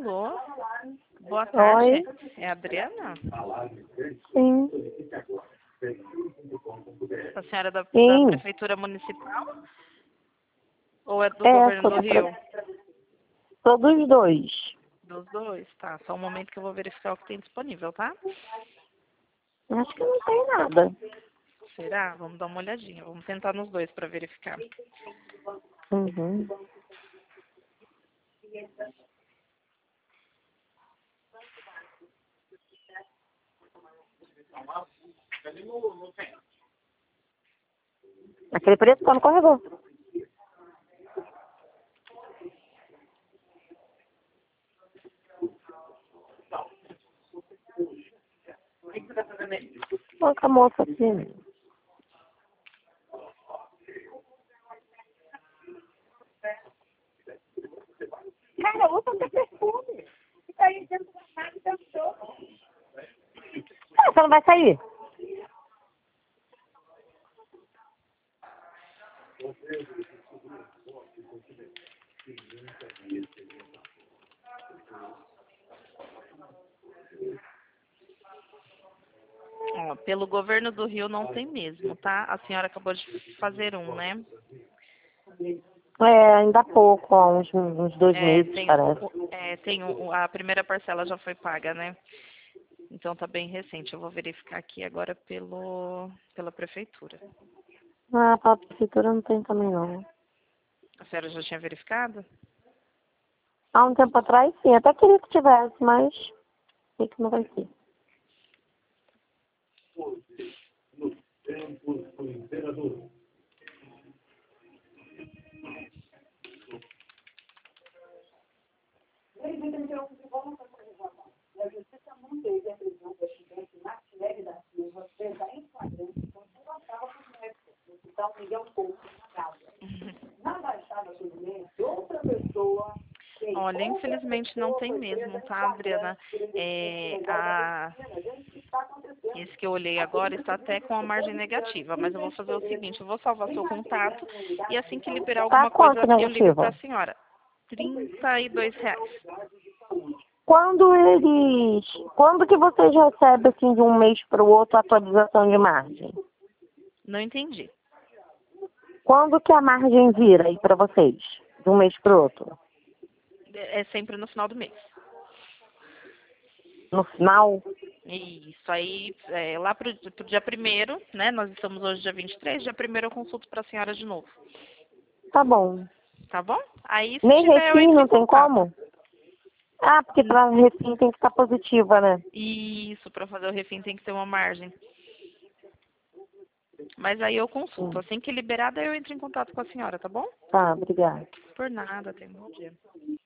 Alô? Boa Oi. tarde. É a Adriana? Sim. A senhora da Sim. Prefeitura Municipal? Ou é do É, Governo do Rio? sou dos dois. Dos dois, tá. Só um momento que eu vou verificar o que tem disponível, tá? Acho que não tem nada. Será? Vamos dar uma olhadinha. Vamos tentar nos dois para verificar. Uhum. Aquele preto tá no corredor. Olha a moça aqui. Cara, usa até perfume. Fica aí dentro da casa e dançou. Ah, você não vai sair? Ó, pelo Governo do Rio não tem mesmo, tá? A senhora acabou de fazer um, né? É, ainda há pouco, ó, uns 2 meses, Tem, parece. a primeira parcela já foi paga, né? Então tá bem recente. Eu vou verificar aqui agora pela prefeitura. Ah, pra prefeitura não tem também, não. A senhora já tinha verificado? Há um tempo atrás, sim. Até queria que tivesse, mas sei que não vai ser. Olha, infelizmente não tem mesmo, tá, Adriana? Esse que eu olhei agora está até com a margem negativa, mas eu vou fazer o seguinte, eu vou salvar seu contato e assim que liberar Tá alguma quanto coisa eu ligo para a negativa? senhora. R$ 32. Quando que vocês recebem, assim, de um mês para o outro, a atualização de margem? Não entendi. Quando que a margem vira aí para vocês, de um mês para o outro? É sempre no final do mês. No final? Isso aí, lá pro dia 1º, né? Nós estamos hoje dia 23, dia 1º eu consulto para a senhora de novo. Tá bom. Tá bom? Aí se Nem tiver eu refim entro em não tem contato. como? Ah, porque para refim tem que estar positiva, né? Isso, para fazer o refim tem que ter uma margem. Mas aí eu consulto. Assim que liberada eu entro em contato com a senhora, tá bom? Tá, obrigada. Por nada, tenha um bom dia.